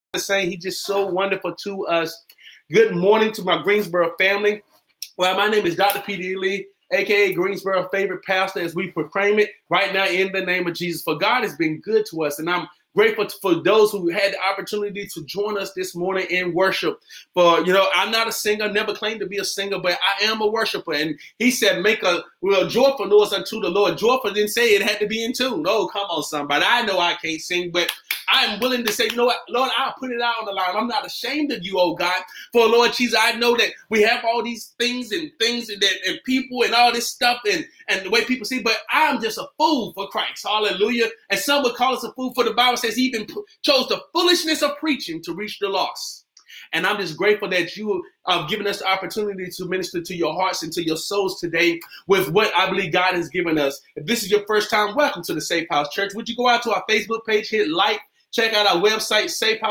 saying he's just so wonderful to us. Good morning to my Greensboro family. Well, my name is Dr. P.D. Lee, a.k.a. Greensboro favorite pastor, as we proclaim it right now in the name of Jesus. For God has been good to us, and I'm grateful for those who had the opportunity to join us this morning in worship. For, I'm not a singer, never claimed to be a singer, but I am a worshiper. And he said, make a joyful noise unto the Lord. Joyful didn't say it had to be in tune. Oh, come on, somebody. I know I can't sing, but I'm willing to say, you know what, Lord, I'll put it out on the line. I'm not ashamed of you, oh God. For Lord Jesus, I know that we have all these things and people and all this stuff and the way people see, but I'm just a fool for Christ. Hallelujah. And some would call us a fool, for the Bible says he even chose the foolishness of preaching to reach the lost. And I'm just grateful that you have given us the opportunity to minister to your hearts and to your souls today with what I believe God has given us. If this is your first time, welcome to the Safe House Church. Would you go out to our Facebook page, hit like, check out our website,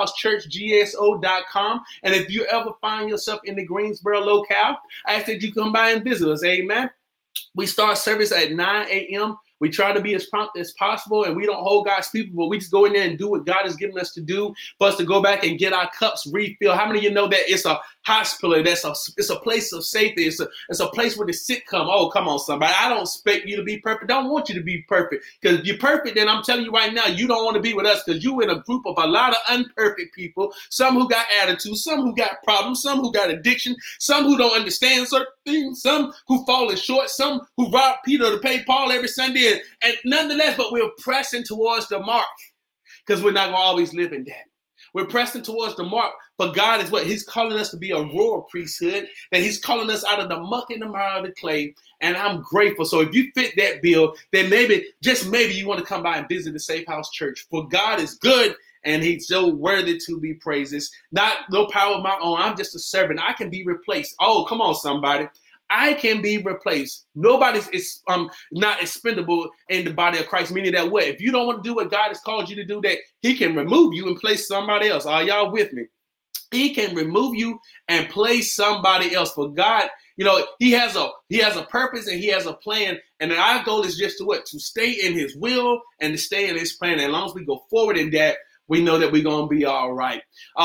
safehousechurchgso.com. And if you ever find yourself in the Greensboro locale, I ask that you come by and visit us. Amen. We start service at 9 a.m. We try to be as prompt as possible, and we don't hold God's people, but we just go in there and do what God has given us to do, for us to go back and get our cups refilled. How many of you know that it's a hospital? It's a place of safety. It's a place where the sick come. Oh, come on, somebody. I don't expect you to be perfect. I don't want you to be perfect, because if you're perfect, then I'm telling you right now, you don't want to be with us, because you're in a group of a lot of unperfect people, some who got attitude, some who got problems, some who got addiction, some who don't understand certain things, some who falling short, some who rob Peter to pay Paul every Sunday. And nonetheless, but we're pressing towards the mark, because we're not going to always live in that. We're pressing towards the mark, but God is what? He's calling us to be a royal priesthood, and he's calling us out of the muck and the mire of the clay, and I'm grateful. So if you fit that bill, then maybe, just maybe, you want to come by and visit the Safe House Church, for God is good, and he's so worthy to be praised. It's not no power of my own. I'm just a servant. I can be replaced. Oh, come on, somebody. I can be replaced. Nobody's not expendable in the body of Christ, meaning that what? If you don't want to do what God has called you to do, that he can remove you and place somebody else. Are y'all with me? He can remove you and place somebody else. For God, he has a purpose and he has a plan. And our goal is just to stay in his will and to stay in his plan. And as long as we go forward in that, we know that we're going to be all right.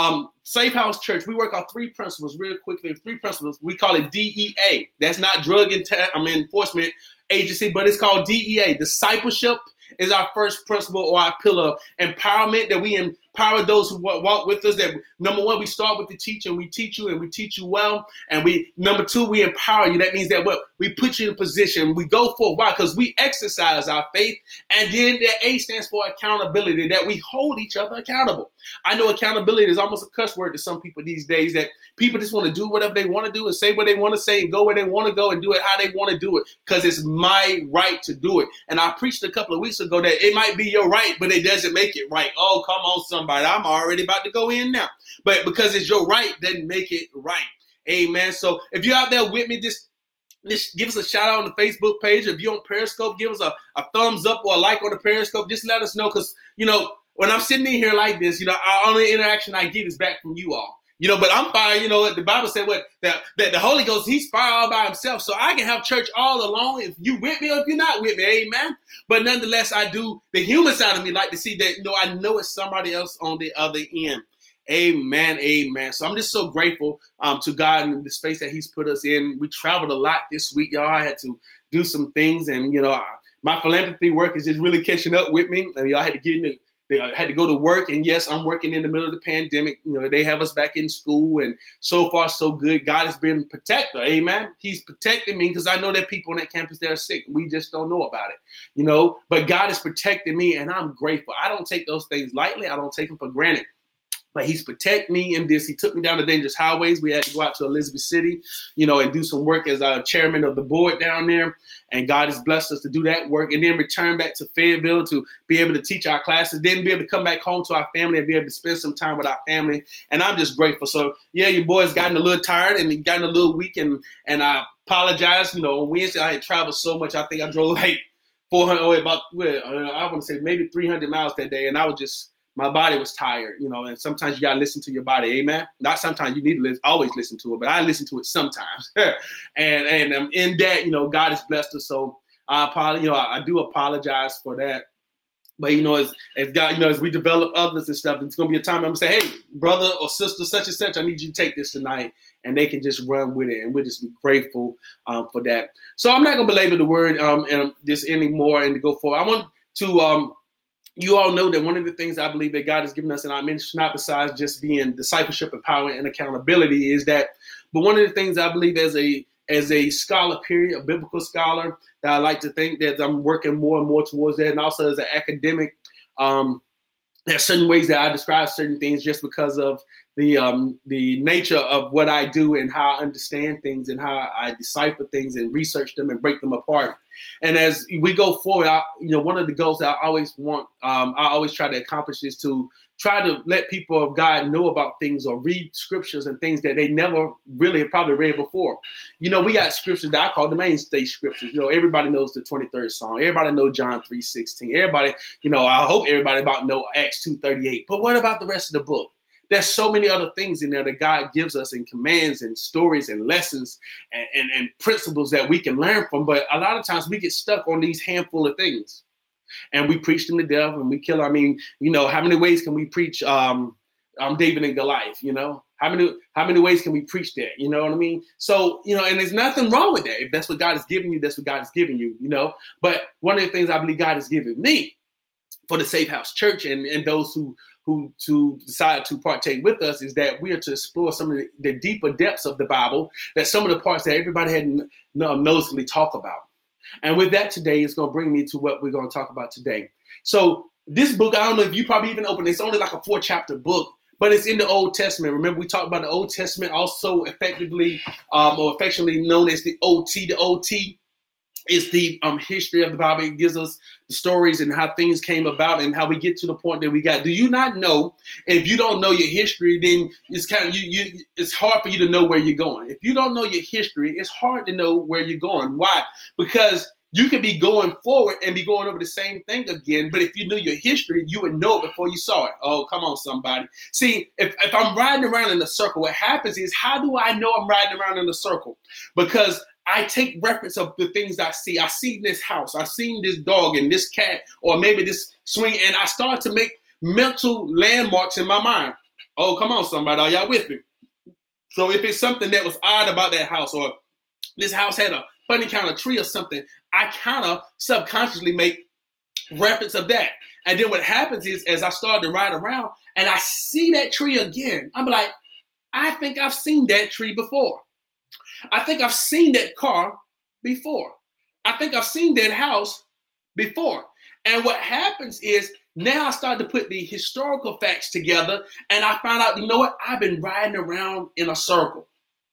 Safe House Church, we work on three principles real quickly. Three principles. We call it DEA. That's not Drug Enforcement Agency, but it's called DEA. Discipleship is our first principle, or our pillar. Empowerment, that we empower those who walk with us. That number one, we start with the teacher. We teach you, and we teach you well. And number two, we empower you. That means that we put you in a position. We go for why? Because we exercise our faith. And then the A stands for accountability, that we hold each other accountable. I know accountability is almost a cuss word to some people these days, that people just want to do whatever they want to do and say what they want to say and go where they want to go and do it how they want to do it, because it's my right to do it. And I preached a couple of weeks ago that it might be your right, but it doesn't make it right. Oh, come on, somebody. I'm already about to go in now. But because it's your right, doesn't make it right. Amen. So if you're out there with me, just give us a shout out on the Facebook page. If you're on Periscope, give us a thumbs up or a like on the Periscope. Just let us know, because, when I'm sitting in here like this, our only interaction I get is back from you all. But I'm fine. The Bible said that the Holy Ghost, he's fire all by himself. So I can have church all alone if you with me or if you're not with me. Amen. But nonetheless, I do, the human side of me, like to see that, I know it's somebody else on the other end. Amen. Amen. So I'm just so grateful to God in the space that he's put us in. We traveled a lot this week, y'all. I had to do some things, and, my philanthropy work is just really catching up with me. And y'all had to I had to go to work, and yes, I'm working in the middle of the pandemic. They have us back in school, and so far so good. God has been a protector. Amen. He's protecting me, because I know that people on that campus, they're sick. We just don't know about it, but God has protected me, and I'm grateful. I don't take those things lightly. I don't take them for granted. But he's protect me in this. He took me down the dangerous highways. We had to go out to Elizabeth City, and do some work as a chairman of the board down there. And God has blessed us to do that work, and then return back to Fayetteville to be able to teach our classes, then be able to come back home to our family and be able to spend some time with our family. And I'm just grateful. So, yeah, your boy's gotten a little tired and gotten a little weak, and I apologize. On Wednesday, I had traveled so much. I think I drove like 400, I want to say maybe 300 miles that day, and I was just, my body was tired, and sometimes you got to listen to your body. Amen. Not sometimes, you need to always listen to it, but I listen to it sometimes. and in that, God has blessed us. So I do apologize for that. But as God, as we develop others and stuff, it's gonna be a time I'm gonna say, hey, brother or sister, such and such, I need you to take this tonight, and they can just run with it, and we'll just be grateful for that. So I'm not gonna belabor the word and this anymore and to go forward. I want to you all know that one of the things I believe that God has given us in our ministry, not besides just being discipleship, empowerment, and accountability, is that. But one of the things I believe as a scholar, period, a biblical scholar, that I like to think that I'm working more and more towards that, and also as an academic, there's certain ways that I describe certain things just because of the nature of what I do and how I understand things and how I decipher things and research them and break them apart. And as we go forward, one of the goals that I always want, I always try to accomplish is to try to let people of God know about things or read scriptures and things that they never really have probably read before. We got scriptures that I call the mainstay scriptures. Everybody knows the 23rd Psalm. Everybody knows John 3:16. Everybody, I hope everybody about know Acts 2:38. But what about the rest of the book? There's so many other things in there that God gives us and commands and stories and lessons and principles that we can learn from. But a lot of times we get stuck on these handful of things. And we preach them to death and we kill. I mean, how many ways can we preach David and Goliath? How many ways can we preach that? You know what I mean? So, and there's nothing wrong with that. If that's what God is giving you, that's what God is giving you, But one of the things I believe God has given me for the Safe House Church and those who decide to partake with us is that we are to explore some of the deeper depths of the Bible, that some of the parts that everybody hadn't noticeably talk about. And with that today, it's going to bring me to what we're going to talk about today. So this book, I don't know if you probably even opened it. It's only like a 4-chapter book, but it's in the Old Testament. Remember, we talked about the Old Testament, also effectively or affectionately known as the OT. The OT is the history of the Bible. It gives us the stories and how things came about and how we get to the point that we got. Do you not know? If you don't know your history, then it's kind of it's hard for you to know where you're going. If you don't know your history, it's hard to know where you're going. Why? Because you could be going forward and be going over the same thing again. But if you knew your history, you would know it before you saw it. Oh, come on, somebody. See, if I'm riding around in a circle, what happens is, how do I know I'm riding around in a circle? Because I take reference of the things I see. I see this house. I seen this dog and this cat, or maybe this swing, and I start to make mental landmarks in my mind. Oh, come on, somebody. Are y'all with me? So if it's something that was odd about that house, or this house had a funny kind of tree or something, I kind of subconsciously make reference of that. And then what happens is, as I start to ride around and I see that tree again, I'm like, I think I've seen that tree before. I think I've seen that car before. I think I've seen that house before. And what happens is, now I start to put the historical facts together, and I find out, you know what? I've been riding around in a circle.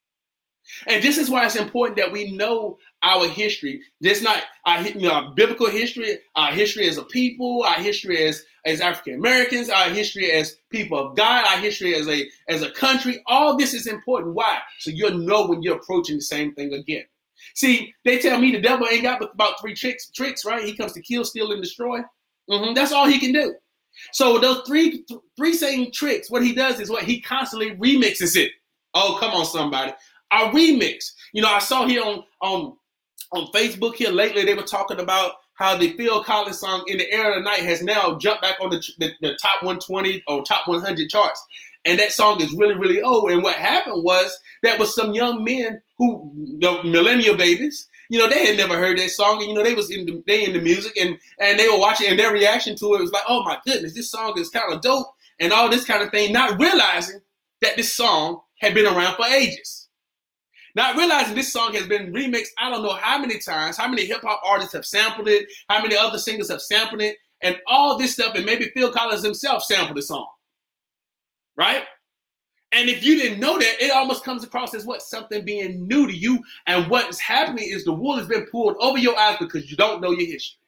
And this is why it's important that we know our history. This not our biblical history, our history as a people, our history as African Americans, our history as people of God, our history as a country. All this is important. Why? So you'll know when you're approaching the same thing again. See, they tell me the devil ain't got but about 3 tricks, right? He comes to kill, steal, and destroy. That's all he can do. So those three same tricks, what he does is what he constantly remixes it. Oh, come on, somebody. A remix. I saw here on Facebook here lately, they were talking about how the Phil Collins song "In the Air of the Night" has now jumped back on the top 120 or top 100 charts. And that song is really, really old. And what happened was, that was some young men who, the millennial babies, they had never heard that song. And, they was in the music and they were watching, and their reaction to it was like, oh my goodness, this song is kind of dope and all this kind of thing, not realizing that this song had been around for ages. Not realizing this song has been remixed, I don't know how many times, how many hip-hop artists have sampled it, how many other singers have sampled it, and all this stuff, and maybe Phil Collins himself sampled the song, right? And if you didn't know that, it almost comes across as what? Something being new to you, and what's happening is the wool has been pulled over your eyes because you don't know your history.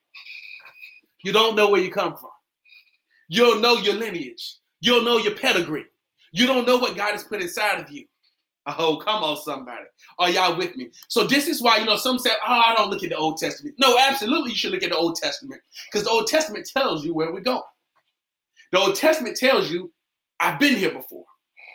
You don't know where you come from. You don't know your lineage. You don't know your pedigree. You don't know what God has put inside of you. Oh, come on, somebody. Are y'all with me? So this is why, some say, I don't look at the Old Testament. No, absolutely, you should look at the Old Testament, because the Old Testament tells you where we're going. The Old Testament tells you, I've been here before.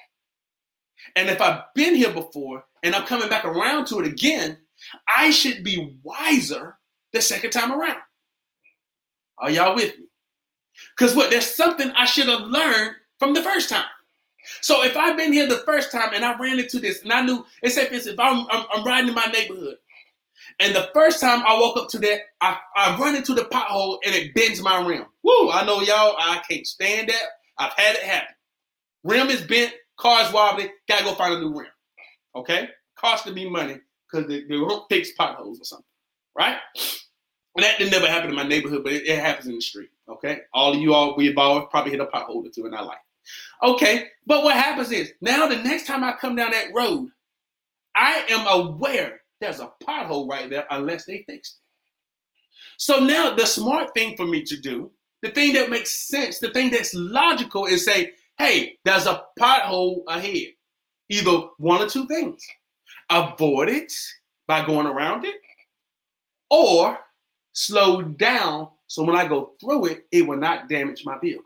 And if I've been here before and I'm coming back around to it again, I should be wiser the second time around. Are y'all with me? Because what? There's something I should have learned from the first time. So if I've been here the first time and I ran into this and I knew, it's like this, if I'm riding in my neighborhood and the first time I walk up to that, I run into the pothole and it bends my rim. Woo, I know y'all, I can't stand that. I've had it happen. Rim is bent, car's wobbly, gotta go find a new rim. Okay? Costing me money because they don't fix potholes or something. Right? And that didn't never happen in my neighborhood, but it happens in the street. Okay? All of you we've all probably hit a pothole or two in our life. Okay, but what happens is, now the next time I come down that road, I am aware there's a pothole right there unless they fix it. So now the smart thing for me to do, the thing that makes sense, the thing that's logical is say, hey, there's a pothole ahead. Either one or two things. Avoid it by going around it, or slow down so when I go through it, it will not damage my vehicle.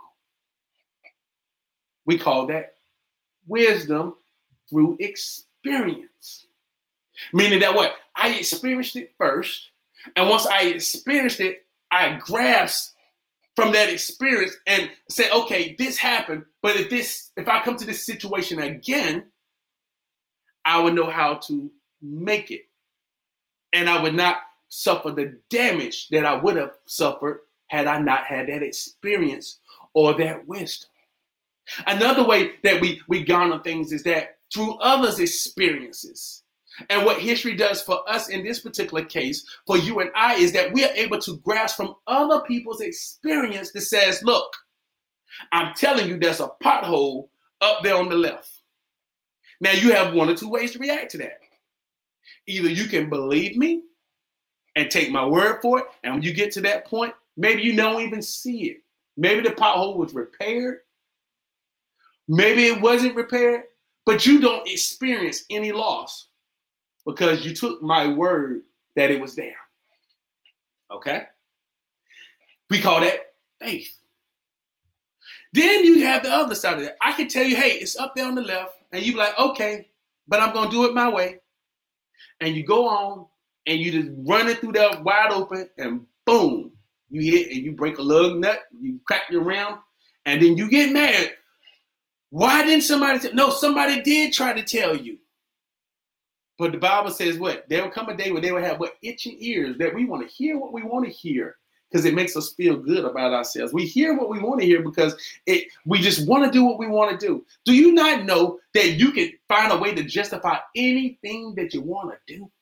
We call that wisdom through experience. Meaning that what? I experienced it first. And once I experienced it, I grasped from that experience and said, okay, this happened. But if I come to this situation again, I would know how to make it. And I would not suffer the damage that I would have suffered had I not had that experience or that wisdom. Another way that we garner things is that through others' experiences. And what history does for us in this particular case, for you and I, is that we are able to grasp from other people's experience that says, look, I'm telling you there's a pothole up there on the left. Now you have one or two ways to react to that. Either you can believe me and take my word for it, and when you get to that point, maybe you don't even see it. Maybe the pothole was repaired. Maybe it wasn't repaired, but you don't experience any loss because you took my word that it was there. Okay? We call that faith. Then you have the other side of that. I can tell you, hey, it's up there on the left, and you be like, okay, but I'm going to do it my way. And you go on, and you just run it through there wide open, and boom, you hit, and you break a lug nut, you crack your rim, and then you get mad. Why didn't somebody tell? No, somebody did try to tell you. But the Bible says what? There will come a day when they will have what? Itching ears, that we want to hear what we want to hear because it makes us feel good about ourselves. We hear what we want to hear because we just want to do what we want to do. Do you not know that you can find a way to justify anything that you want to do?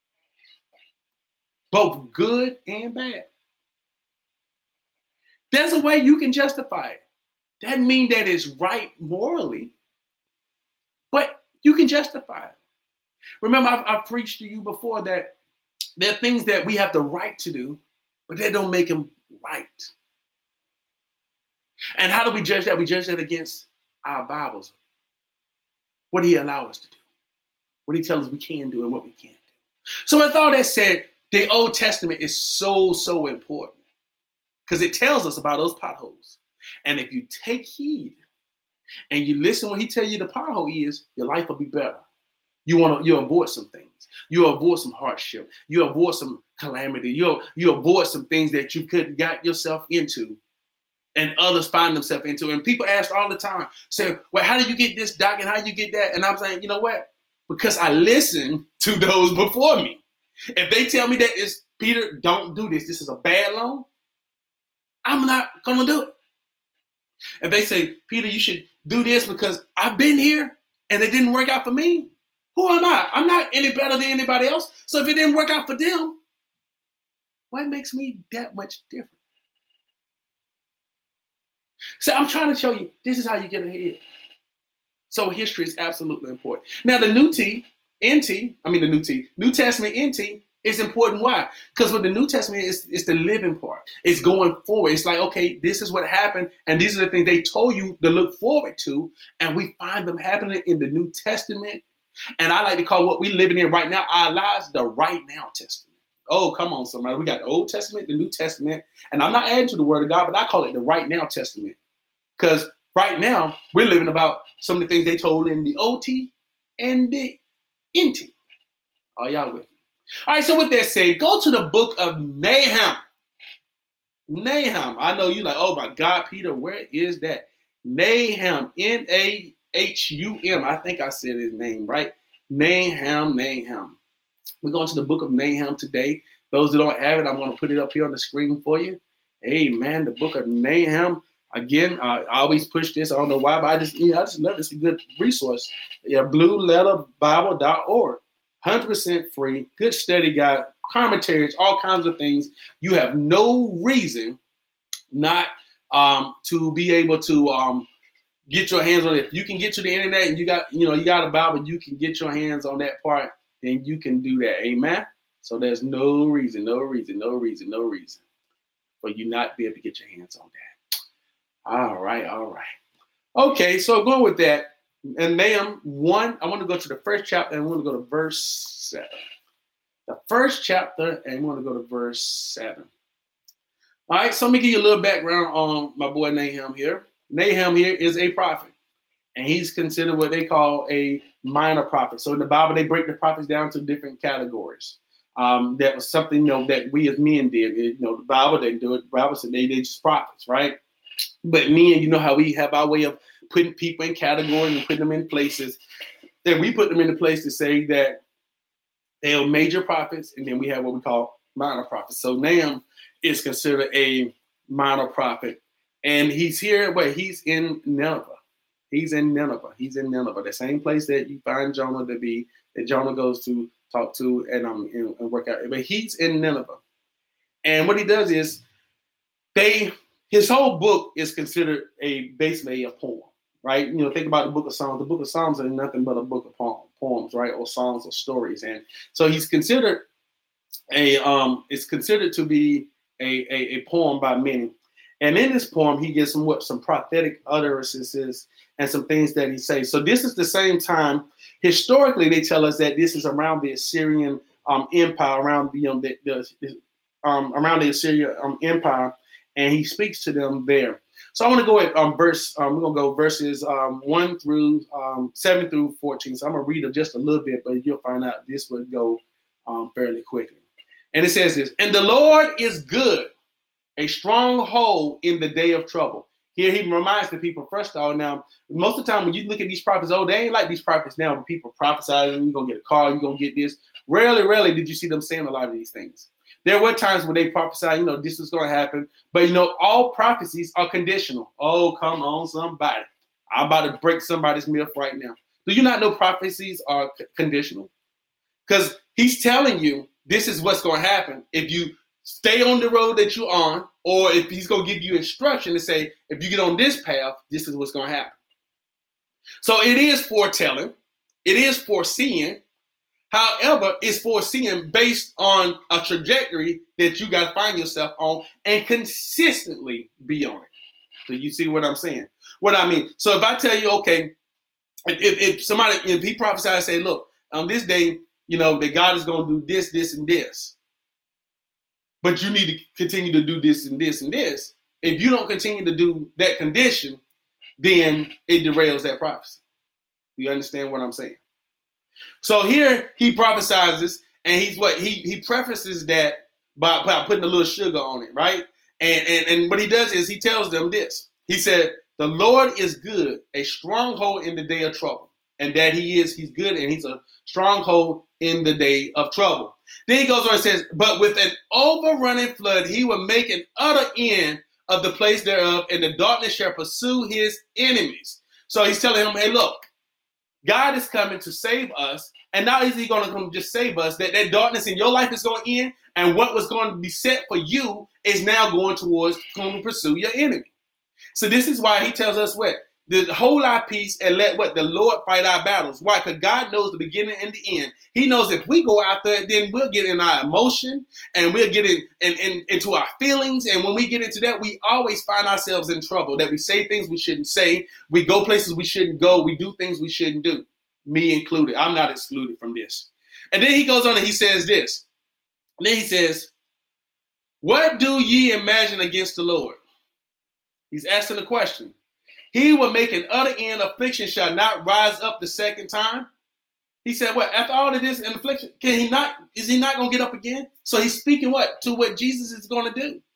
Both good and bad. There's a way you can justify it. Doesn't mean that it's right morally, but you can justify it. Remember, I've preached to you before that there are things that we have the right to do, but that don't make them right. And how do we judge that? We judge that against our Bibles. What did he allow us to do? What did he tell us we can do and what we can't do? So with all that said, the Old Testament is so, so important because it tells us about those potholes. And if you take heed and you listen when he tell you the pothole is, your life will be better. You avoid some things. You avoid some hardship. You avoid some calamity. You avoid some things that you could got yourself into and others find themselves into. And people ask all the time, say, well, how do you get this, Doc, and how do you get that? And I'm saying, you know what? Because I listened to those before me. If they tell me that it's, Peter, don't do this. This is a bad loan. I'm not going to do it. If they say, Peter, you should do this because I've been here and it didn't work out for me, who am I? I'm not any better than anybody else. So if it didn't work out for them, what makes me that much different? So I'm trying to show you, this is how you get ahead. So history is absolutely important. Now the New Testament NT is important. Why? Because with the New Testament, it's the living part. It's going forward. It's like, okay, this is what happened, and these are the things they told you to look forward to, and we find them happening in the New Testament. And I like to call what we're living in right now, our lives, the right now Testament. Oh, come on, somebody. We got the Old Testament, the New Testament, and I'm not adding to the Word of God, but I call it the right now Testament. Because right now, we're living about some of the things they told in the OT and the NT. Are y'all with me? All right, so with that said, go to the book of Nahum. Nahum. I know you like, oh my God, Peter, where is that? Nahum, Nahum. I think I said his name right. Nahum. We're going to the book of Nahum today. Those that don't have it, I'm going to put it up here on the screen for you. Amen. The book of Nahum. Again, I always push this. I don't know why, but I just love it. It's a good resource. Yeah, blueletterbible.org. 100% free. Good study guide, commentaries, all kinds of things. You have no reason not to be able to get your hands on it. If you can get to the internet and you got a Bible, you can get your hands on that part, then you can do that. Amen. So there's no reason for you not to be able to get your hands on that. All right. Okay, so going with that, and Nahum 1, I want to go to the first chapter and I want to go to verse 7. The first chapter, and I want to go to verse 7. All right, so let me give you a little background on my boy Nahum here. Nahum here is a prophet, and he's considered what they call a minor prophet. So in the Bible, they break the prophets down to different categories. That was something that we as men did. The Bible didn't do it. The Bible said they just prophets, right? But men, how we have our way of putting people in categories and putting them in places. Then we put them in a place to say that they are major prophets, and then we have what we call minor prophets. So Nahum is considered a minor prophet, and he's here. He's in Nineveh. He's in Nineveh, the same place that you find Jonah to be, that Jonah goes to talk to and work out. But he's in Nineveh, and what he does is his whole book is considered basically a poem, right? Think about the book of Psalms. The book of Psalms is nothing but a book of poems, right? Or songs or stories. And so he's considered to be a poem by many. And in this poem, he gives some prophetic utterances and some things that he says. So this is the same time. Historically, they tell us that this is around the Assyrian Empire, around the Assyrian Empire. And he speaks to them there. So I want to go at we're going to go verses 1 through 7 through 14. So I'm going to read just a little bit, but you'll find out this will go fairly quickly. And it says this: "And the Lord is good, a stronghold in the day of trouble." Here he reminds the people, first of all, now, most of the time when you look at these prophets, they ain't like these prophets now when people prophesy, you're going to get a car, you're going to get this. Rarely did you see them saying a lot of these things. There were times when they prophesy, this is going to happen. But, all prophecies are conditional. Oh, come on, somebody. I'm about to break somebody's myth right now. Do you not know prophecies are conditional? Because he's telling you this is what's going to happen if you stay on the road that you're on, or if he's going to give you instruction to say, if you get on this path, this is what's going to happen. So it is foretelling. It is foreseeing. However, it's foreseeing based on a trajectory that you got to find yourself on and consistently be on it. So you see what I'm saying? What I mean? So if I tell you, okay, if he prophesied and say, look, on this day, that God is going to do this, this, and this, but you need to continue to do this and this and this. If you don't continue to do that condition, then it derails that prophecy. You understand what I'm saying? So here he prophesizes, and he prefaces that by putting a little sugar on it, right? And what he does is he tells them this. He said, "The Lord is good, a stronghold in the day of trouble," and that he's good, and he's a stronghold in the day of trouble. Then he goes on and says, "But with an overrunning flood, he will make an utter end of the place thereof, and the darkness shall pursue his enemies." So he's telling him, hey, look, God is coming to save us, and not is he going to come just save us, that darkness in your life is going to end, and what was going to be set for you is now going to pursue your enemy. So this is why he tells us hold our peace and let the Lord fight our battles. Why? Because God knows the beginning and the end. He knows if we go out there, then we'll get in our emotion and we'll get into our feelings. And when we get into that, we always find ourselves in trouble, that we say things we shouldn't say. We go places we shouldn't go. We do things we shouldn't do, me included. I'm not excluded from this. And then he goes on and he says this. And then he says, "What do ye imagine against the Lord?" He's asking the question. "He will make an utter end. Affliction shall not rise up the second time." He said, what? After all of this and affliction, is he not going to get up again? So he's speaking to what Jesus is going to do.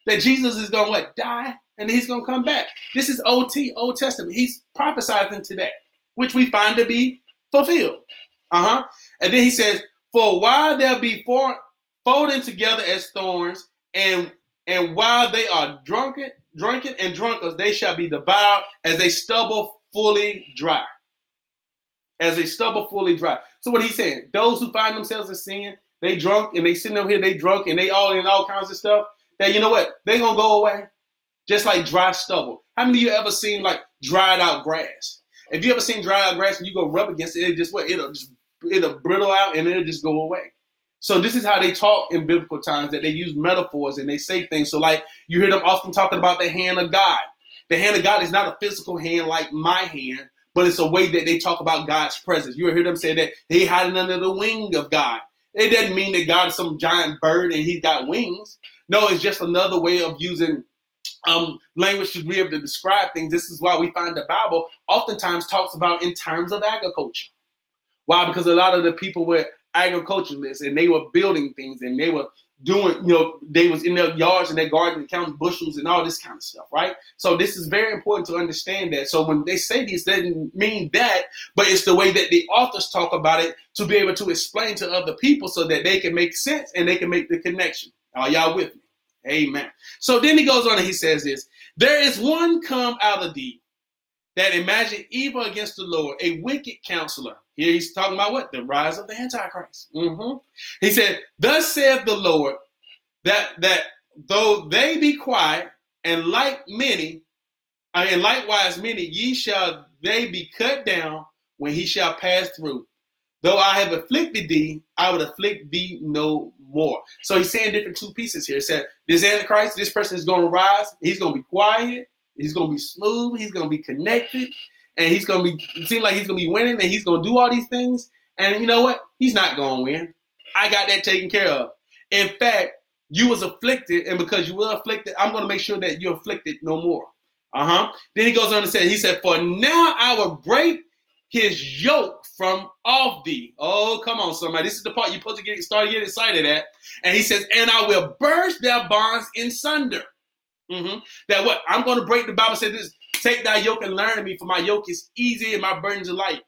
that Jesus is going to what? Die, and he's going to come back. This is Old Testament. He's prophesying to that, which we find to be fulfilled. And then he says, for while they'll be folding together as thorns, and while they are drunken and drunkards, they shall be devoured as a stubble fully dry. As a stubble fully dry. So what he's saying, those who find themselves in sin, they drunk and they sitting over here, they drunk and they all in all kinds of stuff, that you know what? They're going to go away. Just like dry stubble. How many of you ever seen like dried out grass? If you ever seen dried out grass and you go rub against it, it'll brittle out and it'll just go away. So this is how they talk in biblical times, that they use metaphors and they say things. So like you hear them often talking about the hand of God. The hand of God is not a physical hand like my hand, but it's a way that they talk about God's presence. You hear them say that they hiding under the wing of God. It doesn't mean that God is some giant bird and he's got wings. No, it's just another way of using language to be able to describe things. This is why we find the Bible oftentimes talks about in terms of agriculture. Why? Because a lot of the people were agriculturalists and they were building things and they were doing, they was in their yards and their gardens counting bushels and all this kind of stuff, right? So this is very important to understand that. So when they say this, they didn't mean that, but it's the way that the authors talk about it to be able to explain to other people so that they can make sense and they can make the connection. Are y'all with me? Amen. So then he goes on and he says this, there is one come out of thee that imagine evil against the Lord, a wicked counselor. Here he's talking about what? The rise of the Antichrist. He said, thus saith the Lord, that though they be quiet, and likewise many, ye shall they be cut down when he shall pass through. Though I have afflicted thee, I would afflict thee no more. So he's saying different two pieces here. He said, this Antichrist, this person is going to rise. He's going to be quiet. He's going to be smooth. He's going to be connected. And he's going to be, it seems like he's going to be winning and he's going to do all these things. And you know what? He's not going to win. I got that taken care of. In fact, you was afflicted. And because you were afflicted, I'm going to make sure that you're afflicted no more. Then he goes on to say, he said, for now I will break his yoke from off thee. Oh, come on, somebody. This is the part you're supposed to start getting excited at. And he says, and I will burst their bonds in sunder. That what? I'm going to break, the Bible says this, take thy yoke and learn of me, for my yoke is easy and my burdens are light.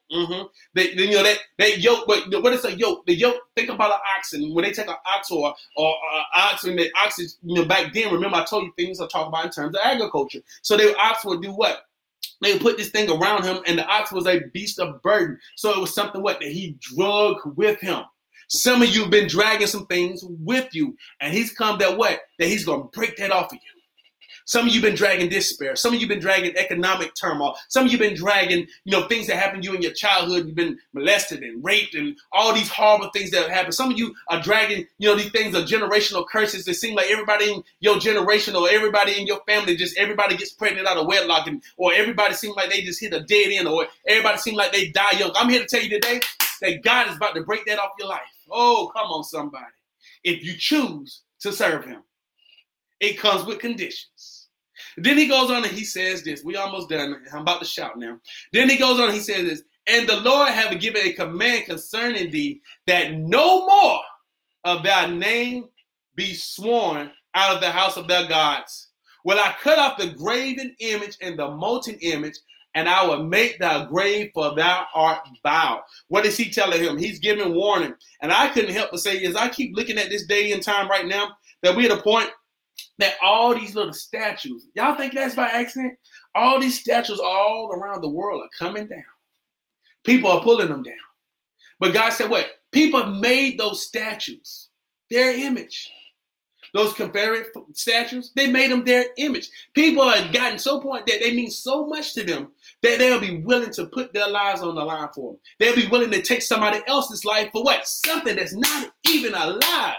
That yoke, but what is a yoke? The yoke, think about an oxen. When they take an ox or oxen, the oxen, back then, remember I told you things I talk about in terms of agriculture. So the ox would do what? They would put this thing around him, and the ox was a beast of burden. So it was something what? That he drug with him. Some of you have been dragging some things with you, and he's come that what? That he's going to break that off of you. Some of you have been dragging despair. Some of you have been dragging economic turmoil. Some of you have been dragging, things that happened to you in your childhood. You've been molested and raped and all these horrible things that have happened. Some of you are dragging, these things are generational curses. It seems like everybody in your generation or everybody in your family, just everybody gets pregnant out of wedlock, or everybody seems like they just hit a dead end, or everybody seems like they die young. I'm here to tell you today that God is about to break that off your life. Oh, come on, somebody. If you choose to serve him, it comes with conditions. Then he goes on and he says this. We almost done. I'm about to shout now. Then he goes on and he says this. And the Lord have given a command concerning thee, that no more of thy name be sworn out of the house of their gods. Will I cut off the graven image and the molten image, and I will make thy grave, for thou art vile. What is he telling him? He's giving warning. And I couldn't help but say, as I keep looking at this day and time right now, that we're at a point that all these little statues, y'all think that's by accident? All these statues all around the world are coming down. People are pulling them down. But God said what? People made those statues their image. Those Confederate statues, they made them their image. People have gotten so point that they mean so much to them that they'll be willing to put their lives on the line for them. They'll be willing to take somebody else's life for what? Something that's not even alive.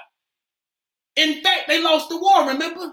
In fact, they lost the war, remember?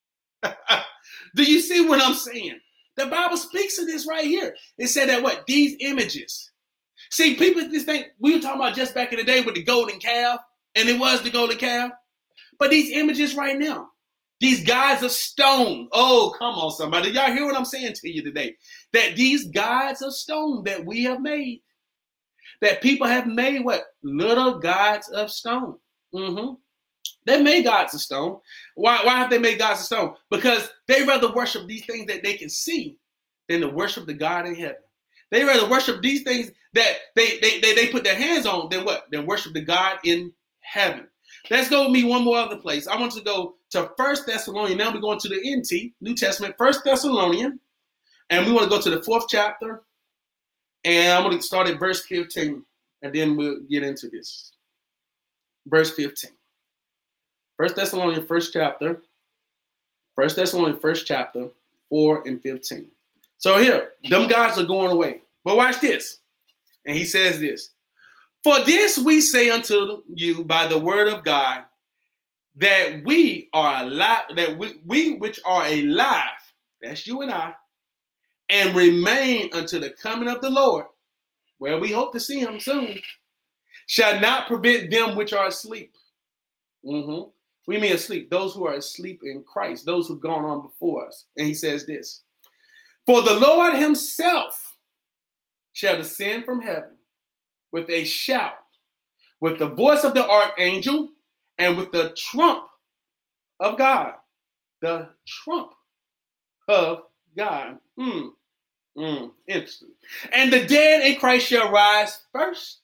Do you see what I'm saying? The Bible speaks of this right here. It said that what? These images. See, people just think, we were talking about just back in the day with the golden calf, and it was the golden calf. But these images right now, these gods of stone. Oh, come on, somebody. Y'all hear what I'm saying to you today? That these gods of stone that we have made, that people have made what? Little gods of stone. They made gods of stone. Why have they made gods of stone? Because they rather worship these things that they can see than to worship the God in heaven. They rather worship these things that they put their hands on than what? Than worship the God in heaven. Let's go with me one more other place. I want to go to 1 Thessalonians. Now we're going to the NT, New Testament, 1 Thessalonians. And we want to go to the 4th chapter. And I'm going to start at verse 15. And then we'll get into this. Verse 15. 1 Thessalonians, 1st chapter. 1 Thessalonians, 1st chapter, 4 and 15. So here, them gods are going away. But watch this. And he says this. For this we say unto you by the word of God, that we are alive, that we which are alive, that's you and I, and remain unto the coming of the Lord, where we hope to see him soon, shall not prevent them which are asleep. We mean asleep, those who are asleep in Christ, those who've gone on before us. And he says this, for the Lord himself shall descend from heaven with a shout, with the voice of the archangel, and with the trump of God. The trump of God. Interesting. And the dead in Christ shall rise first.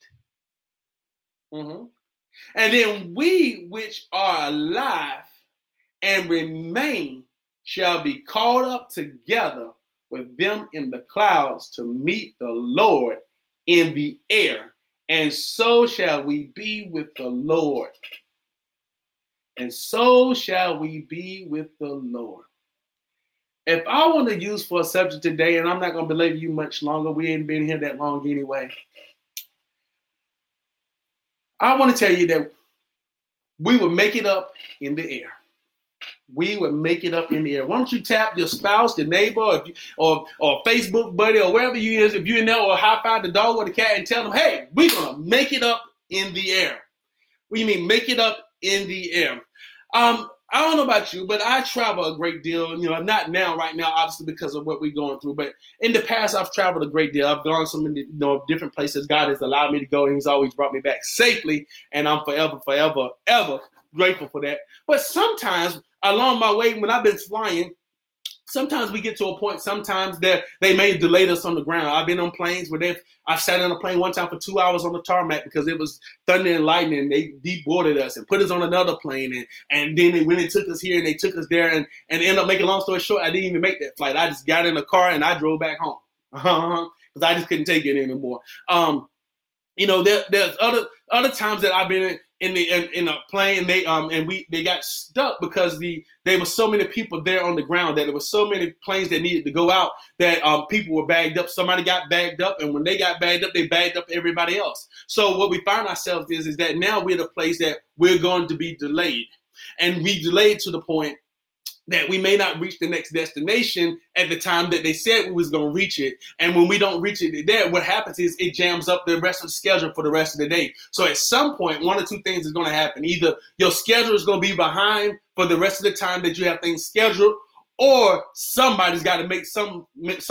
And then we which are alive and remain shall be caught up together with them in the clouds to meet the Lord in the air. And so shall we be with the Lord. And so shall we be with the Lord. If I want to use for a subject today, and I'm not going to belabor you much longer, we ain't been here that long anyway. I want to tell you that we will make it up in the air. We will make it up in the air. Why don't you tap your spouse, your neighbor, or Facebook buddy, or wherever you is, if you're in there, or high five the dog or the cat and tell them, hey, we're going to make it up in the air. What do you mean, make it up in the air? I don't know about you, but I travel a great deal. Not now, right now, obviously because of what we're going through. But in the past, I've traveled a great deal. I've gone so many different places. God has allowed me to go, and he's always brought me back safely. And I'm forever, forever, ever grateful for that. But sometimes along my way, when I've been flying, sometimes we get to a point, sometimes that they may delay us on the ground. I've been on planes where I sat on a plane one time for 2 hours on the tarmac because it was thunder and lightning, and they deboarded us and put us on another plane. And then when they took us here and they took us there and ended up, making a long story short, I didn't even make that flight. I just got in a car and I drove back home because I just couldn't take it anymore. There's other times that I've been in a plane, they got stuck because there were so many people there on the ground that there were so many planes that needed to go out that people were bagged up. Somebody got bagged up, and when they got bagged up, they bagged up everybody else. So what we find ourselves is that now we're at a place that we're going to be delayed, and we delayed to the point that we may not reach the next destination at the time that they said we was going to reach it. And when we don't reach it there, what happens is it jams up the rest of the schedule for the rest of the day. So at some point, one or two things is going to happen. Either your schedule is going to be behind for the rest of the time that you have things scheduled, or somebody's got to make some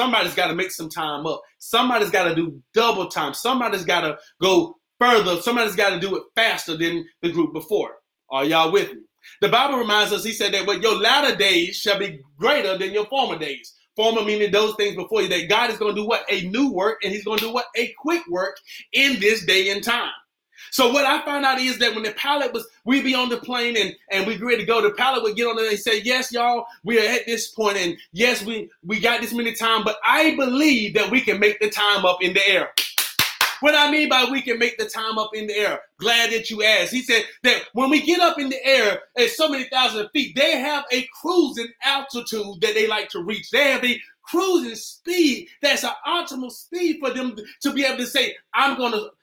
time up. Somebody's got to do double time. Somebody's got to go further. Somebody's got to do it faster than the group before. Are y'all with me? The Bible reminds us, he said that your latter days shall be greater than your former days. Former meaning those things before you, that God is going to do what? A new work, and he's going to do what? A quick work in this day and time. So what I found out is that when the pilot we'd be on the plane and we ready to go, the pilot would get on there and say, yes, y'all, we are at this point, and yes, we got this many time, but I believe that we can make the time up in the air. What I mean by we can make the time up in the air, glad that you asked. He said that when we get up in the air at so many thousand feet, they have a cruising altitude that they like to reach. They have a cruising speed that's an optimal speed for them to be able to say, I'm going to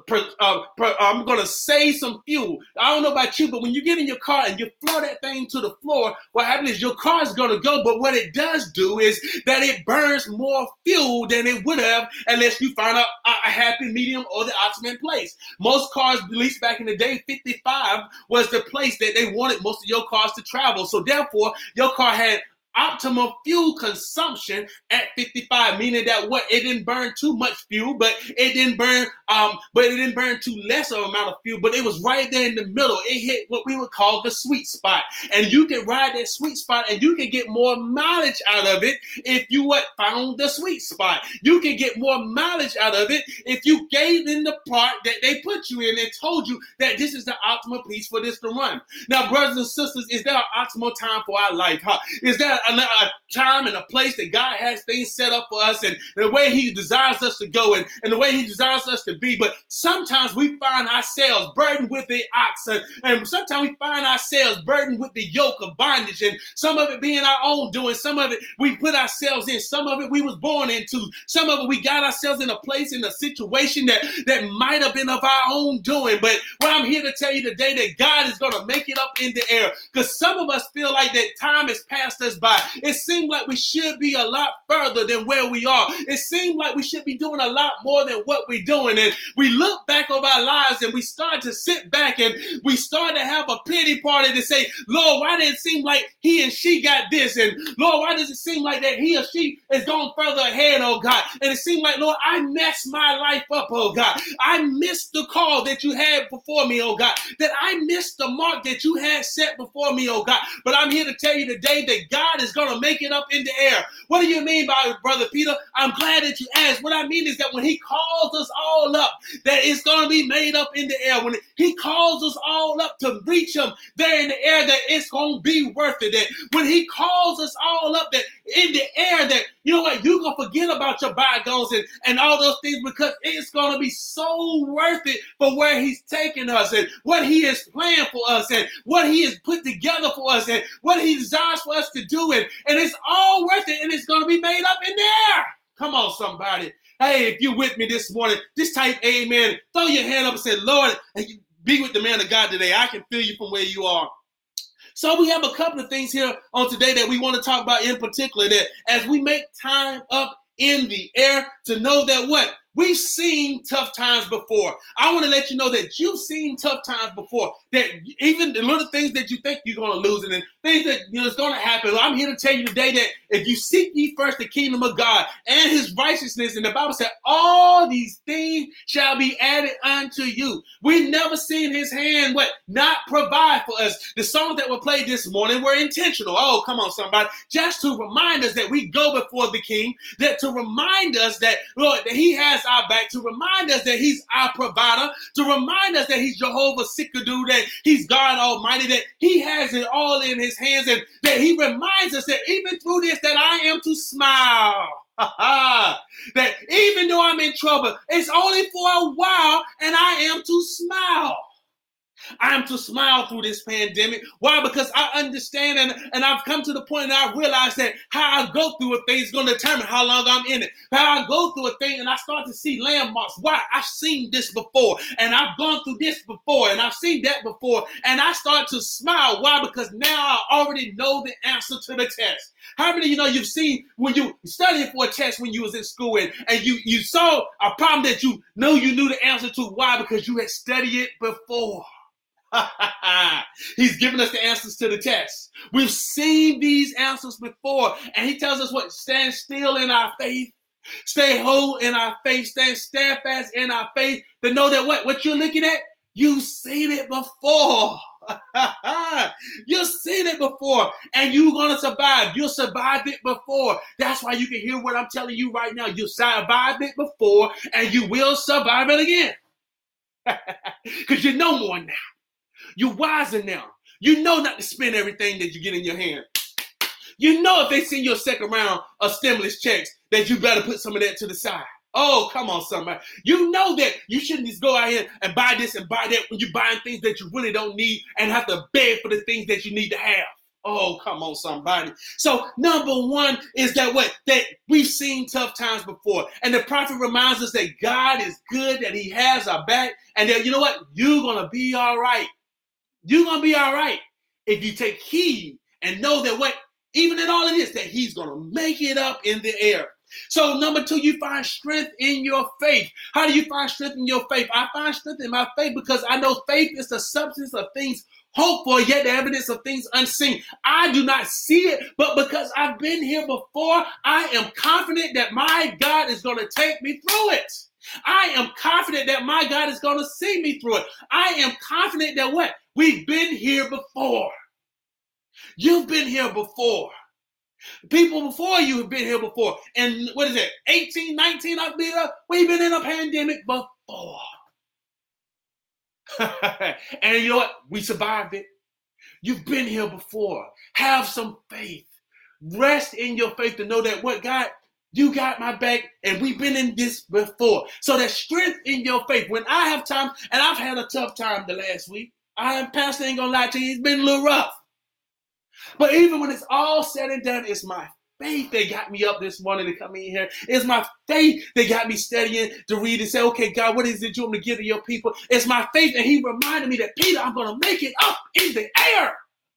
save some fuel. I don't know about you, but when you get in your car and you floor that thing to the floor, what happens is your car is going to go, but what it does do is that it burns more fuel than it would have unless you find a happy medium or the optimum place. Most cars, at least back in the day, 55 was the place that they wanted most of your cars to travel. So therefore, your car had optimal fuel consumption at 55, meaning that what it didn't burn too much fuel, but it didn't burn too less of an amount of fuel, but it was right there in the middle. It hit what we would call the sweet spot, and you can ride that sweet spot, and you can get more mileage out of it if you found the sweet spot. You can get more mileage out of it if you gave in the part that they put you in and told you that this is the optimal piece for this to run. Now, brothers and sisters, is there an optimal time for our life? Is there a time and a place that God has things set up for us and the way he desires us to go and the way he desires us to be? But sometimes we find ourselves burdened with the oxen, and sometimes we find ourselves burdened with the yoke of bondage, and some of it being our own doing, some of it we put ourselves in, some of it we was born into, some of it we got ourselves in a place, in a situation that might have been of our own doing. But what I'm here to tell you today, that God is going to make it up in the air, because some of us feel like that time has passed us by. It seems like we should be a lot further than where we are. It seems like we should be doing a lot more than what we're doing. And we look back over our lives and we start to sit back and we start to have a pity party to say, Lord, why did it seem like he and she got this? And Lord, why does it seem like that he or she is going further ahead, oh God? And it seems like, Lord, I messed my life up, oh God. I missed the call that you had before me, oh God. That I missed the mark that you had set before me, oh God. But I'm here to tell you today that God is going to make it up in the air. What do you mean by it, Brother Peter? I'm glad that you asked. What I mean is that when he calls us all up, that it's going to be made up in the air. When he calls us all up to reach him there in the air, that it's going to be worth it. That when he calls us all up, that in the air, that you know what, you're going to forget about your bygones and all those things, because it's going to be so worth it for where he's taking us and what he has planned for us and what he has put together for us and what he desires for us to do. And it's all worth it, and it's going to be made up in there. Come on, somebody. Hey, if you're with me this morning, just type amen. Throw your hand up and say, Lord, be with the man of God today. I can feel you from where you are. So we have a couple of things here on today that we want to talk about in particular, that as we make time up in the air, to know that what? We've seen tough times before. I want to let you know that you've seen tough times before, that even the little things that you think you're going to lose and then things that is going to happen. I'm here to tell you today that if you seek ye first the kingdom of God and his righteousness, and the Bible said all these things shall be added unto you. We've never seen his hand not provide for us. The songs that were played this morning were intentional. Oh, come on, somebody. Just to remind us that we go before the king, that to remind us that, Lord, that he has our back, to remind us that he's our provider, to remind us that he's Jehovah Sikkadu, that he's God Almighty, that he has it all in his hands, and that he reminds us that even through this, that I am to smile. That even though I'm in trouble, it's only for a while, and I am to smile. I am to smile through this pandemic. Why? Because I understand and I've come to the point and I realize that how I go through a thing is going to determine how long I'm in it. How I go through a thing and I start to see landmarks. Why? I've seen this before and I've gone through this before and I've seen that before, and I start to smile. Why? Because now I already know the answer to the test. How many of you know you've seen when you studied for a test when you was in school and you saw a problem that you know you knew the answer to? Why? Because you had studied it before. He's given us the answers to the test. We've seen these answers before, and he tells us what? Stand still in our faith, stay whole in our faith, stand steadfast in our faith, to know that what you're looking at, you've seen it before. You've seen it before, and you're going to survive. You survived it before. That's why you can hear what I'm telling you right now. You survived it before, and you will survive it again. Because you know more now. You're wiser now. You know not to spend everything that you get in your hand. You know if they send you a second round of stimulus checks, that you better put some of that to the side. Oh, come on, somebody. You know that you shouldn't just go out here and buy this and buy that when you're buying things that you really don't need and have to beg for the things that you need to have. Oh, come on, somebody. So number one is that we've seen tough times before. And the prophet reminds us that God is good, that he has our back, and that, you know what? You're going to be all right. You're going to be all right if you take heed and know that even in all of this, that he's going to make it up in the air. So number two, you find strength in your faith. How do you find strength in your faith? I find strength in my faith because I know faith is the substance of things Hope for, yet the evidence of things unseen. I do not see it, but because I've been here before, I am confident that my God is going to take me through it. I am confident that my God is going to see me through it. I am confident that what? We've been here before. You've been here before. People before you have been here before. And what is it? 18, 19, we've been in a pandemic before. And you know what? We survived it. You've been here before. Have some faith. Rest in your faith to know that what God, you got my back, and we've been in this before. So there's strength in your faith. When I have time, and I've had a tough time the last week, Pastor ain't gonna lie to you, it's been a little rough. But even when it's all said and done, it's my faith that got me up this morning to come in here. It's my faith that got me studying to read and say, okay, God, what is it you want me to give to your people? It's my faith. And he reminded me that, Peter, I'm going to make it up in the air.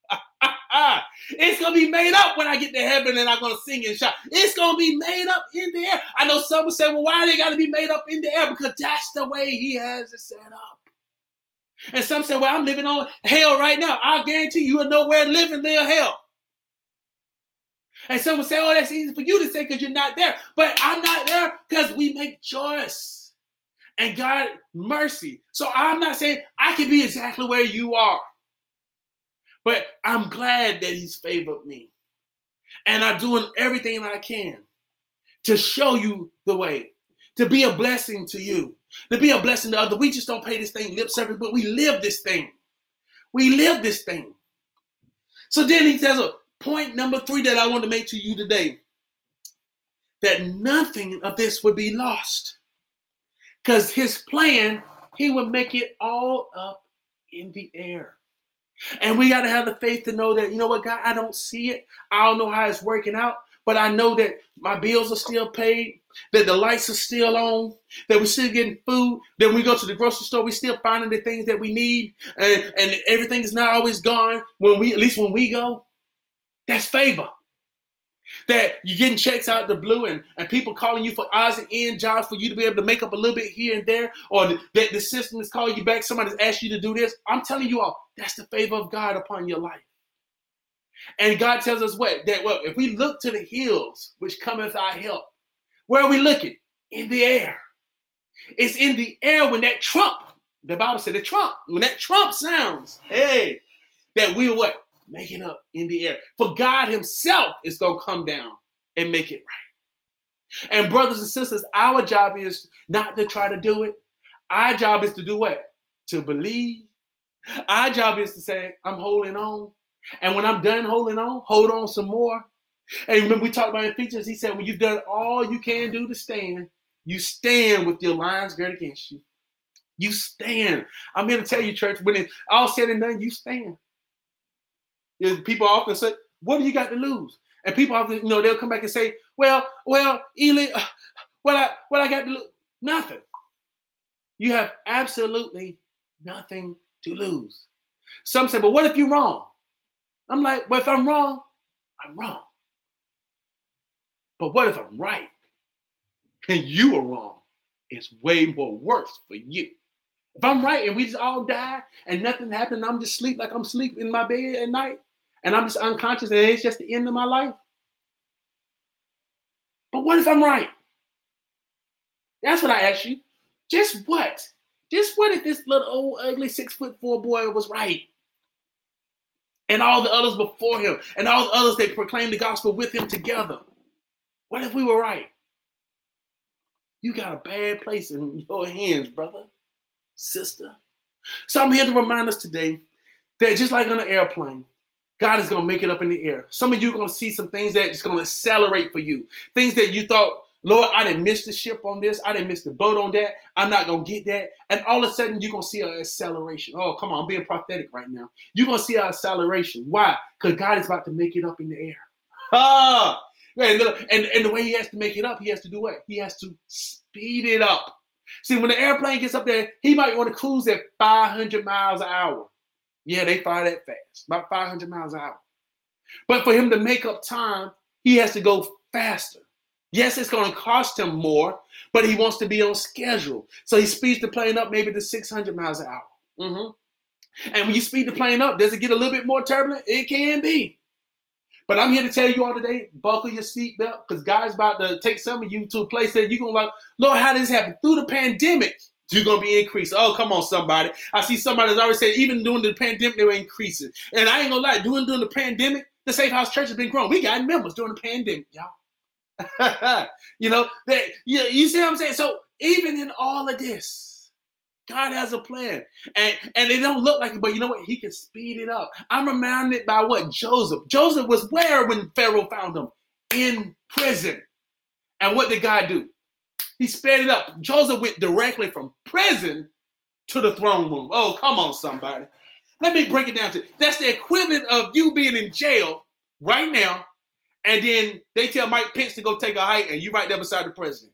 It's going to be made up when I get to heaven and I'm going to sing and shout. It's going to be made up in the air. I know some will say, well, why they got to be made up in the air? Because that's the way he has it set up. And some say, well, I'm living on hell right now. I guarantee you are nowhere living near hell. And some will say, oh, that's easy for you to say because you're not there. But I'm not there because we make choice. And God, mercy. So I'm not saying I can be exactly where you are. But I'm glad that he's favored me. And I'm doing everything I can to show you the way, to be a blessing to you, to be a blessing to others. We just don't pay this thing lip service, but we live this thing. We live this thing. So then he says, point number 3 that I want to make to you today, that nothing of this would be lost. Because his plan, he would make it all up in the air. And we got to have the faith to know that, you know what, God, I don't see it. I don't know how it's working out, but I know that my bills are still paid, that the lights are still on, that we're still getting food, that when we go to the grocery store, we're still finding the things that we need, and everything is not always gone, at least when we go. That's favor. That you're getting checks out the blue and people calling you for odds and end jobs for you to be able to make up a little bit here and there, or that the system is calling you back, somebody's asked you to do this. I'm telling you all, that's the favor of God upon your life. And God tells us what? That well, if we look to the hills, which cometh our help, where are we looking? In the air. It's in the air when that trump, the Bible said the trump, when that trump sounds, hey, that we'll what? Make it up in the air. For God himself is going to come down and make it right. And brothers and sisters, our job is not to try to do it. Our job is to do what? To believe. Our job is to say, I'm holding on. And when I'm done holding on, hold on some more. And remember we talked about in Ephesians, he said, when you've done all you can do to stand, you stand with your lines girded against you. You stand. I'm here to tell you, church, when it's all said and done, you stand. People often say, what do you got to lose? And people often, they'll come back and say, well, Eli, what I got to lose? Nothing. You have absolutely nothing to lose. Some say, but what if you're wrong? I'm like, well, if I'm wrong, I'm wrong. But what if I'm right? And you are wrong? It's way more worse for you. If I'm right and we just all die and nothing happened, and I'm just sleep like I'm sleeping in my bed at night, and I'm just unconscious and it's just the end of my life. But what if I'm right? That's what I ask you. Just what? Just what if this little old ugly 6'4" boy was right? And all the others before him, and all the others that proclaimed the gospel with him together. What if we were right? You got a bad place in your hands, brother, sister. So I'm here to remind us today that just like on an airplane, God is going to make it up in the air. Some of you are going to see some things that is going to accelerate for you. Things that you thought, Lord, I didn't miss the ship on this. I didn't miss the boat on that. I'm not going to get that. And all of a sudden, you're going to see an acceleration. Oh, come on. I'm being prophetic right now. You're going to see an acceleration. Why? Because God is about to make it up in the air. And the way he has to make it up, he has to do what? He has to speed it up. See, when the airplane gets up there, he might want to cruise at 500 miles an hour. Yeah, they fly that fast, about 500 miles an hour. But for him to make up time, he has to go faster. Yes, it's going to cost him more, but he wants to be on schedule. So he speeds the plane up maybe to 600 miles an hour. And when you speed the plane up, does it get a little bit more turbulent? It can be. But I'm here to tell you all today, buckle your seatbelt, because God's about to take some of you to a place that you're going to like, Lord, how did this happen? Through the pandemic, you're going to be increasing. Oh, come on, somebody. I see somebody that's already said, even during the pandemic, they were increasing. And I ain't going to lie, during the pandemic, the Safe House Church has been growing. We got members during the pandemic, y'all. You see what I'm saying? So even in all of this, God has a plan. And it don't look like it, but you know what? He can speed it up. I'm reminded by what? Joseph. Joseph was where when Pharaoh found him? In prison. And what did God do? He sped it up. Joseph went directly from prison to the throne room. Oh, come on, somebody. Let me break it down to you. That's the equivalent of you being in jail right now, and then they tell Mike Pence to go take a hike, and you right there beside the president.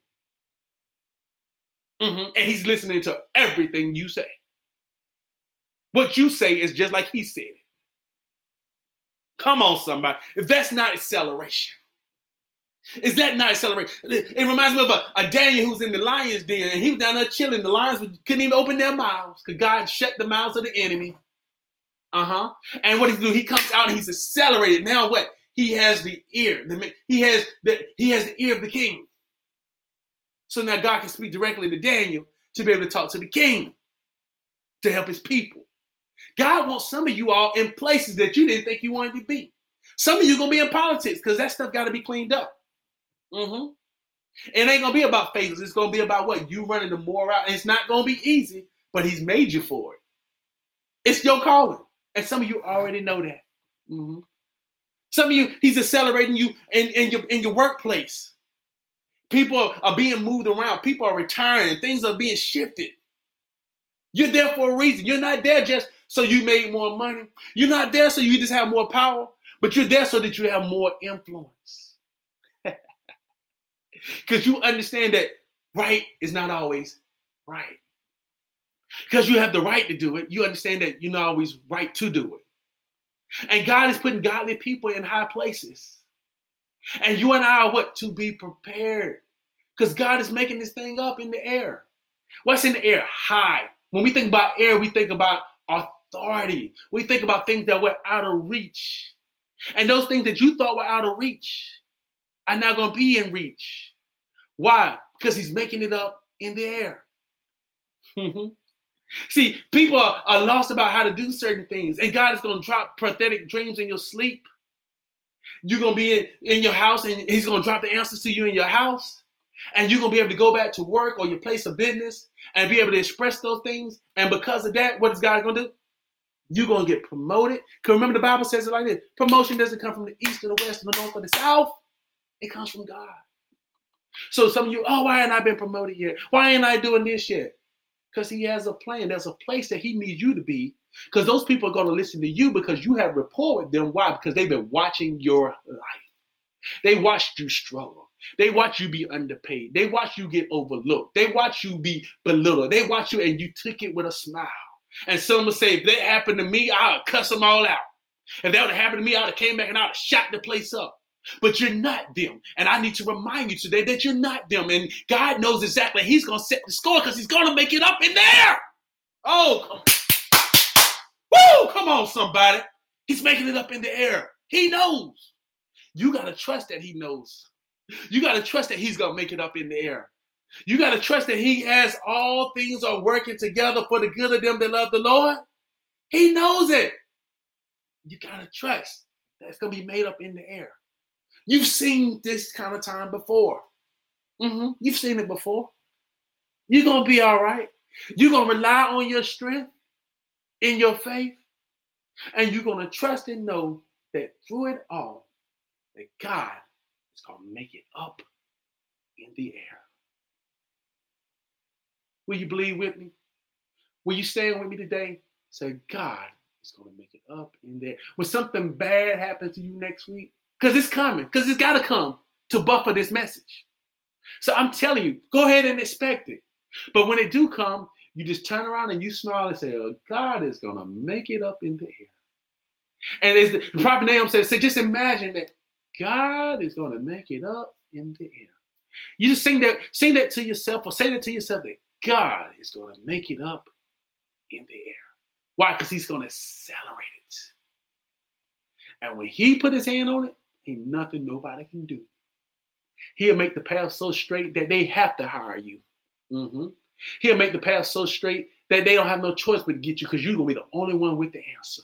And he's listening to everything you say. What you say is just like he said it. Come on, somebody. If that's not acceleration. Is that not acceleration? It reminds me of a Daniel who's in the lion's den, and he was down there chilling. The lions couldn't even open their mouths because God shut the mouths of the enemy. And what he do? He comes out and he's accelerated. Now what? He has the ear. He has the ear of the king. So now God can speak directly to Daniel to be able to talk to the king to help his people. God wants some of you all in places that you didn't think you wanted to be. Some of you going to be in politics because that stuff got to be cleaned up. It ain't going to be about favors. It's going to be about what? You running the more out. And it's not going to be easy, but he's made you for it. It's your calling. And some of you already know that. Some of you, he's accelerating you in your workplace. People are being moved around. People are retiring. Things are being shifted. You're there for a reason. You're not there just so you made more money. You're not there so you just have more power, but you're there so that you have more influence. Because you understand that right is not always right. Because you have the right to do it, you understand that you're not always right to do it. And God is putting godly people in high places. And you and I are what? To be prepared. Because God is making this thing up in the air. What's in the air? High. When we think about air, we think about authority. We think about things that were out of reach. And those things that you thought were out of reach are now going to be in reach. Why? Because he's making it up in the air. See, people are lost about how to do certain things. And God is going to drop prophetic dreams in your sleep. You're going to be in your house and he's going to drop the answers to you in your house. And you're going to be able to go back to work or your place of business and be able to express those things. And because of that, what is God going to do? You're going to get promoted. Because remember the Bible says it like this. Promotion doesn't come from the east or the west or the north or the south. It comes from God. So some of you, why ain't I been promoted yet? Why ain't I doing this yet? Because he has a plan. There's a place that he needs you to be. Because those people are going to listen to you because you have rapport with them. Why? Because they've been watching your life. They watched you struggle. They watch you be underpaid. They watch you get overlooked. They watch you be belittled. They watch you and you took it with a smile. And some will say, if that happened to me, I'll cuss them all out. If that would have happened to me, I would have came back and I would have shot the place up. But you're not them. And I need to remind you today that you're not them. And God knows exactly he's going to set the score because he's going to make it up in there. Oh, come on, somebody. He's making it up in the air. He knows. You got to trust that he knows. You got to trust that he's going to make it up in the air. You got to trust that he has all things are working together for the good of them that love the Lord. He knows it. You got to trust that it's going to be made up in the air. You've seen this kind of time before. You've seen it before. You're going to be all right. You're going to rely on your strength in your faith. And you're going to trust and know that through it all, that God is going to make it up in the air. Will you believe with me? Will you stand with me today? Say, God is going to make it up in there. When something bad happens to you next week, because it's coming, because it's got to come to buffer this message. So I'm telling you, go ahead and expect it. But when it do come, you just turn around and you smile and say, oh, God is going to make it up in the air. And as the prophet Nahum says, just imagine that God is going to make it up in the air. You just sing that to yourself or say that to yourself that God is going to make it up in the air. Why? Because he's going to accelerate it. And when he put his hand on it, ain't nothing nobody can do. He'll make the path so straight that they have to hire you. Mm-hmm. He'll make the path so straight that they don't have no choice but to get you because you're going to be the only one with the answer.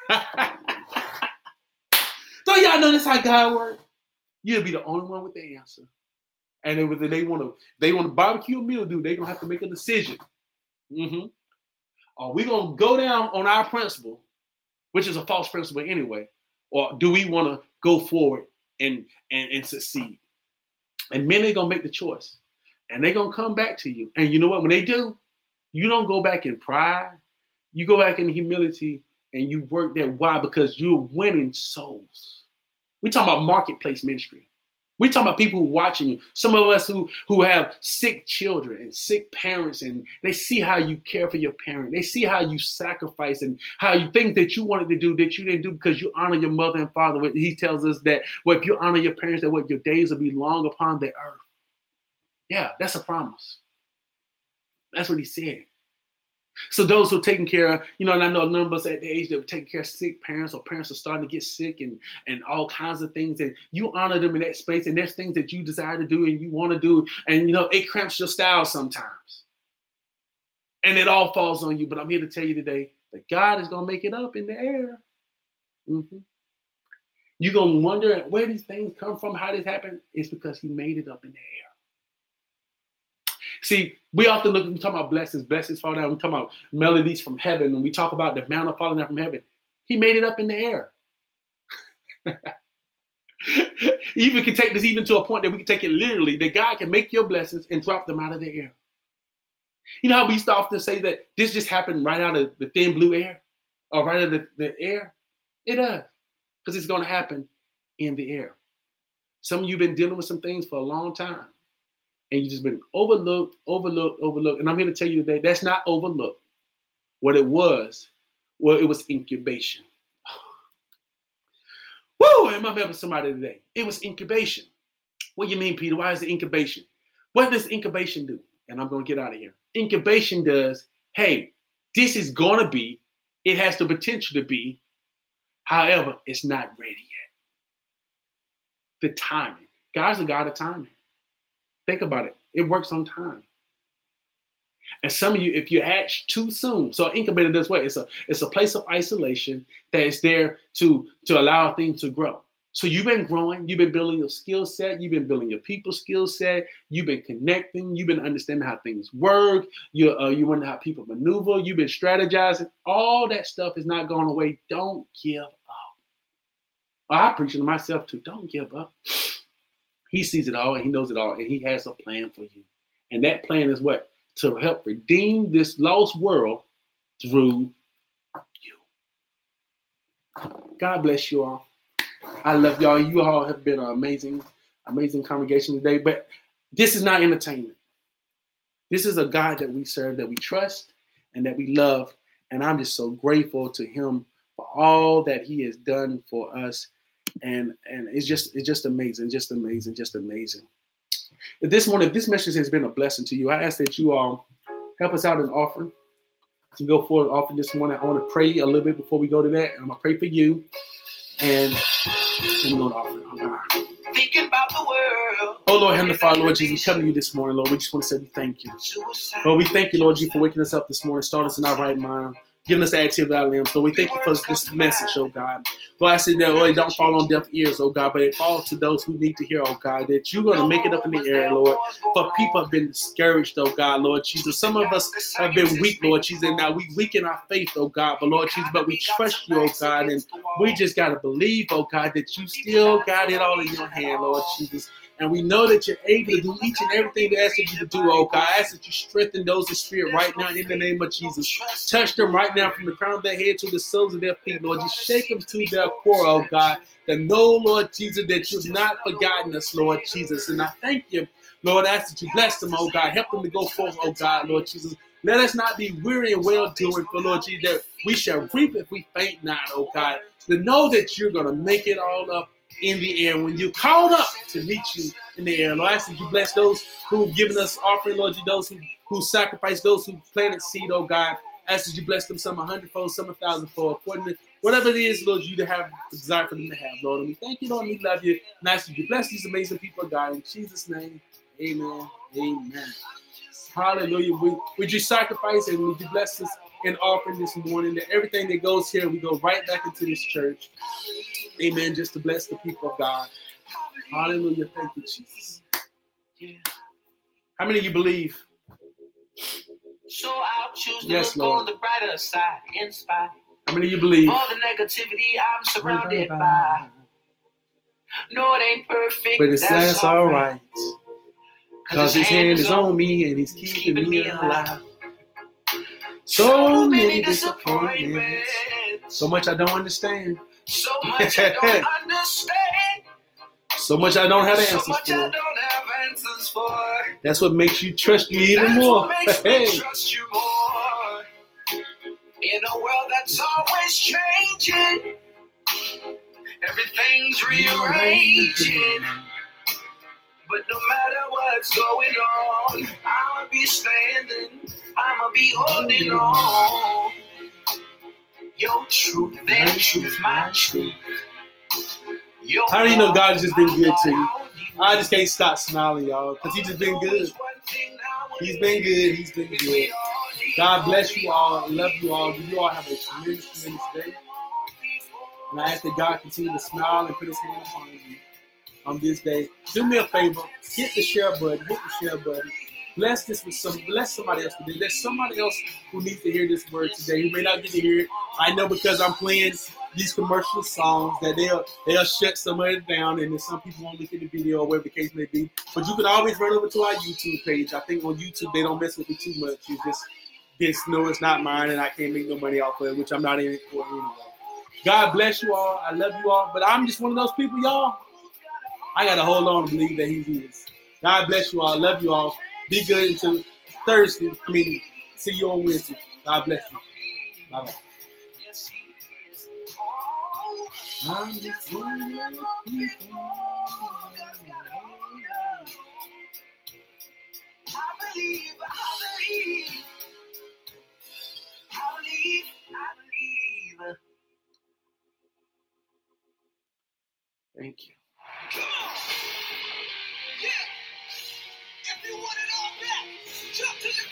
Don't y'all know that's how God works? You'll be the only one with the answer. And if they want to barbecue a meal, dude, they're going to have to make a decision. Mm-hmm. Are we going to go down on our principle, which is a false principle anyway, or do we want to go forward and succeed? And many are going to make the choice. And they're going to come back to you. And you know what? When they do, you don't go back in pride. You go back in humility and you work there. Why? Because you're winning souls. We're talking about marketplace ministry. We're talking about people who are watching you. Some of us who have sick children and sick parents, and they see how you care for your parent. They see how you sacrifice and how you think that you wanted to do that you didn't do because you honor your mother and father. He tells us that if you honor your parents, that your days will be long upon the earth. Yeah, that's a promise. That's what he said. So those who are taking care of, and I know a number of us at the age that were taking care of sick parents, or parents are starting to get sick and all kinds of things, and you honor them in that space, and there's things that you desire to do and you want to do, and it cramps your style sometimes. And it all falls on you. But I'm here to tell you today that God is going to make it up in the air. Mm-hmm. You're going to wonder where these things come from, how this happened. It's because he made it up in the air. See, we often we talk about blessings fall down. We talk about melodies from heaven, and we talk about the manna falling down from heaven. He made it up in the air. Even can take this even to a point that we can take it literally, that God can make your blessings and drop them out of the air. You know how we used to often say that this just happened right out of the thin blue air, or right out of the air? It does, because it's going to happen in the air. Some of you have been dealing with some things for a long time. And you've just been overlooked. And I'm here to tell you today, that's not overlooked. What it was incubation. Woo! Am I helping somebody today? It was incubation. What do you mean, Peter? Why is it incubation? What does incubation do? And I'm going to get out of here. Incubation does, hey, this is going to be, it has the potential to be, however, it's not ready yet. The timing. God's a God of timing. Think about it. It works on time. And some of you, if you hatch too soon, so incubator does what? It's a place of isolation that is there to allow things to grow. So you've been growing, you've been building your skill set, you've been building your people skill set, you've been connecting, you've been understanding how things work, you wonder how people maneuver, you've been strategizing. All that stuff is not going away. Don't give up. I preach to myself too. Don't give up. He sees it all and he knows it all, and he has a plan for you. And that plan is what? To help redeem this lost world through you. God bless you all. I love y'all. You all have been an amazing, amazing congregation today. But this is not entertainment. This is a God that we serve, that we trust, and that we love. And I'm just so grateful to him for all that he has done for us. And it's just amazing. If this message has been a blessing to you, I ask that you all help us out in offering. To go forward offering this morning, I want to pray a little bit before we go to that. And I'm going to pray for you. And we're going to offer. Thinking about the world. Oh, Lord, Heavenly Father, Lord Jesus, we come to you this morning, Lord. We just want to say thank you. Lord, we thank you, Lord Jesus, for waking us up this morning, starting us in our right mind, giving us the activity of our limbs. So we thank you for this message, oh God. Lord, I said that, Lord, it don't fall on deaf ears, oh God, but it falls to those who need to hear, oh God, that you're going to make it up in the air, Lord. For people have been discouraged, oh God, Lord Jesus. Some of us have been weak, Lord Jesus, and now we weaken our faith, oh God, but Lord Jesus, but we trust you, oh God, and we just got to believe, oh God, that you still got it all in your hand, Lord Jesus. And we know that you're able to do each and everything they ask you to do, oh God. I ask that you strengthen those in spirit right now in the name of Jesus. Touch them right now from the crown of their head to the soles of their feet, Lord. Just shake them to their core, oh God. That know, Lord Jesus, that you've not forgotten us, Lord Jesus. And I thank you, Lord. I ask that you bless them, oh God. Help them to go forth, oh God, Lord Jesus. Let us not be weary and well-doing, for Lord Jesus, that we shall reap if we faint not, oh God. To know that you're going to make it all up in the air when you called up to meet you in the air. Lord, I ask that you bless those who've given us offering, Lord, those who sacrificed, those who planted seed, oh God. I ask that you bless them some 100-fold, some 1,000-fold, according to whatever it is, Lord, you to have desire for them to have, Lord. And we thank you, Lord, and we love you. And I ask that you bless these amazing people of God. In Jesus' name, amen. Amen. Hallelujah. Would you sacrifice and would you bless us in offering this morning, that everything that goes here, we go right back into this church. Amen. Just to bless the people of God. Hallelujah. Thank you, Jesus. How many of you believe? So I'll choose to look on the brighter side, in spite. How many of you believe? All the negativity I'm surrounded by. No, it ain't perfect, but that's all right. Because his hand is on me and he's keeping me alive. So many disappointments. So much I don't understand. So much I don't understand. So much I don't have answers So much for. I don't have answers for. That's what makes you trust you even more. That's what makes me trust you more. In a world that's always changing, everything's rearranging. But no matter what's going on, I'ma be standing, I'ma be holding on. Your truth, their truth, my truth. How do you know God has just been good to you? I just can't stop smiling, y'all, because he's just been good. He's been good. He's been good. God bless you all. I love you all. You all have a tremendous, tremendous day. And I ask that God continue to smile and put his hand upon you on this day. Do me a favor. Hit the share button. Hit the share button. Bless this with bless somebody else today. There's somebody else who needs to hear this word today who may not get to hear it. I know because I'm playing these commercial songs that they'll shut some of it down, and then some people won't look at the video or whatever the case may be. But you can always run over to our YouTube page. I think on YouTube they don't mess with it too much. You just know it's not mine and I can't make no money off of it, which I'm not in it for anyway. God bless you all. I love you all. But I'm just one of those people, y'all. I got to hold on and believe that he is. God bless you all. I love you all. Be good until Thursday. See you on Wednesday. God bless you. Bye-bye. I'm just one of those people. I believe. Thank you. Yeah. If you want it all back, jump to the